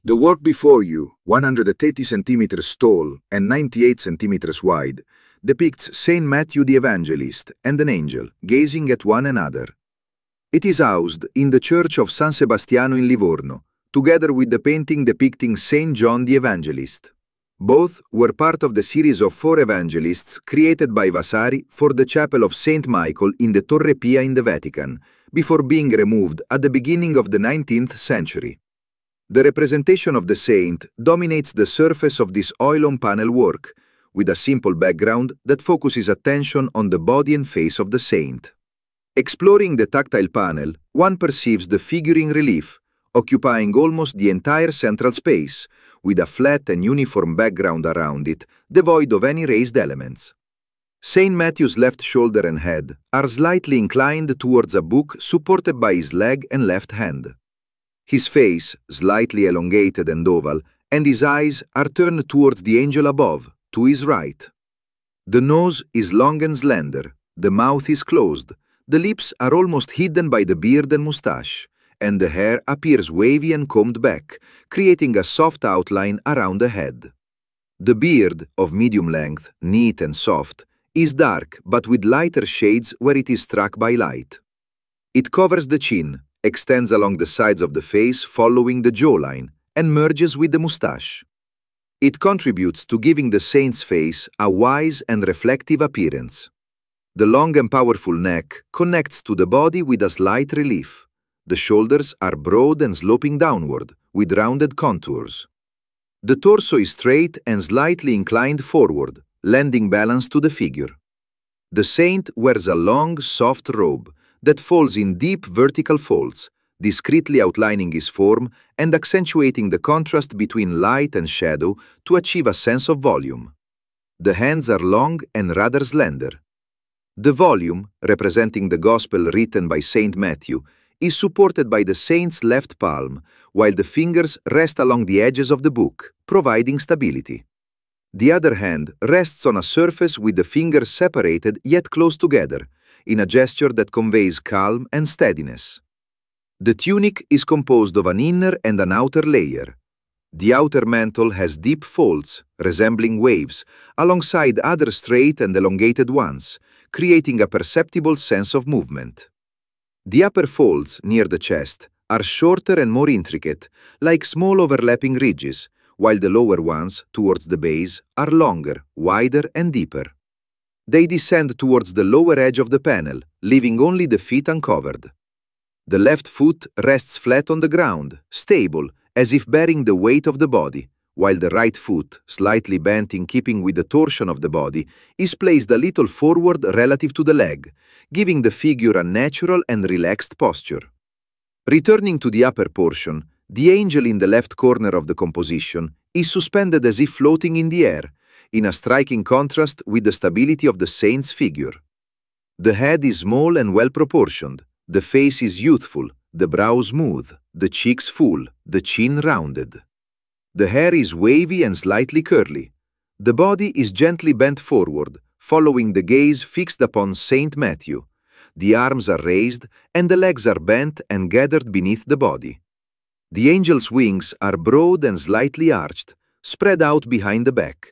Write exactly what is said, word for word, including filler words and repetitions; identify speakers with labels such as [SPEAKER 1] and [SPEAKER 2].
[SPEAKER 1] The work before you, one hundred eighty centimeters tall and ninety-eight centimeters wide, depicts Saint Matthew the Evangelist and an angel gazing at one another. It is housed in the church of San Sebastiano in Livorno, together with the painting depicting Saint John the Evangelist. Both were part of the series of four evangelists created by Vasari for the chapel of Saint Michael in the Torre Pia in the Vatican, before being removed at the beginning of the nineteenth century. The representation of the saint dominates the surface of this oil-on-panel work, with a simple background that focuses attention on the body and face of the saint. Exploring the tactile panel, one perceives the figure in relief, occupying almost the entire central space, with a flat and uniform background around it, devoid of any raised elements. Saint Matthew's left shoulder and head are slightly inclined towards a book supported by his leg and left hand. His face, slightly elongated and oval, and his eyes are turned towards the angel above, to his right. The nose is long and slender, the mouth is closed, the lips are almost hidden by the beard and moustache, and the hair appears wavy and combed back, creating a soft outline around the head. The beard, of medium length, neat and soft, is dark but with lighter shades where it is struck by light. It covers the chin, extends along the sides of the face following the jawline, and merges with the moustache. It contributes to giving the saint's face a wise and reflective appearance. The long and powerful neck connects to the body with a slight relief. The shoulders are broad and sloping downward, with rounded contours. The torso is straight and slightly inclined forward, lending balance to the figure. The saint wears a long, soft robe that falls in deep vertical folds, discreetly outlining his form and accentuating the contrast between light and shadow to achieve a sense of volume. The hands are long and rather slender. The volume, representing the Gospel written by Saint Matthew, is supported by the saint's left palm, while the fingers rest along the edges of the book, providing stability. The other hand rests on a surface with the fingers separated yet close together, in a gesture that conveys calm and steadiness. The tunic is composed of an inner and an outer layer. The outer mantle has deep folds, resembling waves, alongside other straight and elongated ones, creating a perceptible sense of movement. The upper folds, near the chest, are shorter and more intricate, like small overlapping ridges, while the lower ones, towards the base, are longer, wider and deeper. They descend towards the lower edge of the panel, leaving only the feet uncovered. The left foot rests flat on the ground, stable, as if bearing the weight of the body, while the right foot, slightly bent in keeping with the torsion of the body, is placed a little forward relative to the leg, giving the figure a natural and relaxed posture. Returning to the upper portion, the angel in the left corner of the composition is suspended as if floating in the air, in a striking contrast with the stability of the saint's figure. The head is small and well-proportioned, the face is youthful, the brow smooth, the cheeks full, the chin rounded. The hair is wavy and slightly curly. The body is gently bent forward, following the gaze fixed upon Saint Matthew. The arms are raised and the legs are bent and gathered beneath the body. The angel's wings are broad and slightly arched, spread out behind the back,